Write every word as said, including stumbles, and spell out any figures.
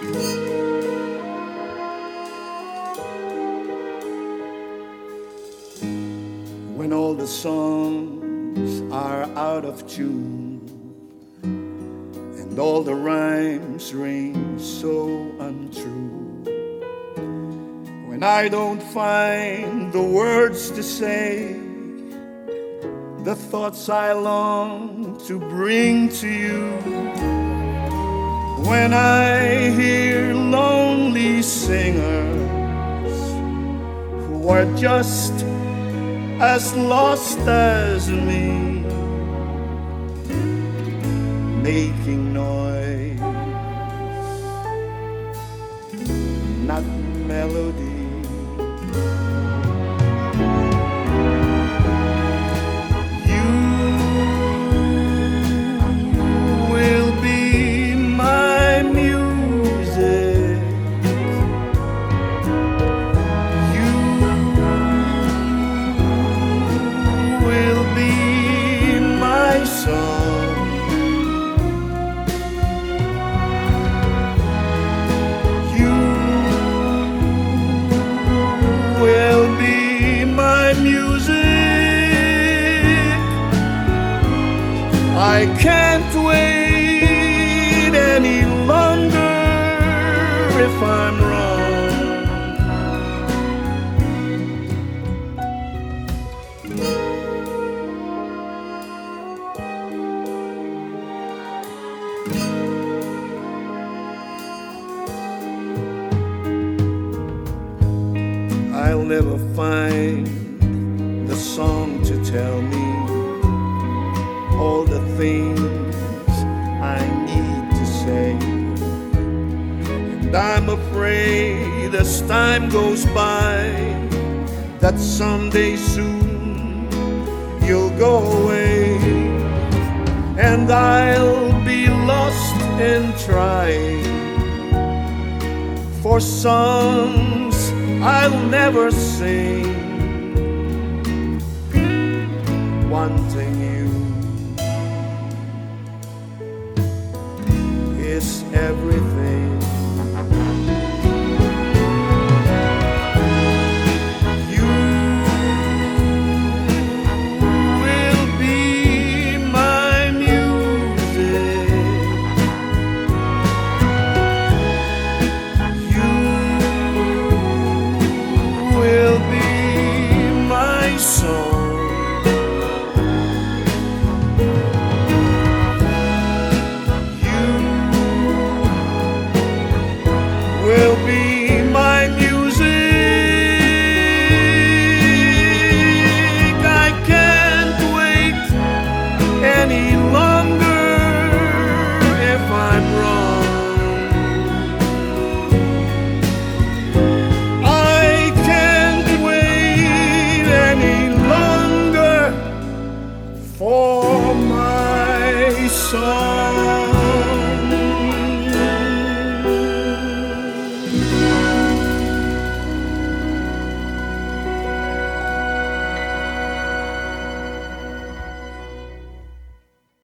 When all the songs are out of tune and all the rhymes ring so untrue, when I don't find the words to say the thoughts I long to bring to you, when I hear lonely singers who are just as lost as me, making noise, not melody. You will be my music. You will be my song. You will be my music. I can't wait any longer if I'm wrong. I'll never find the song to tell me all the things I need to say, and I'm afraid as time goes by that someday soon you'll go away, and I'll be lost in trying for songs I'll never sing, wanting you is everything.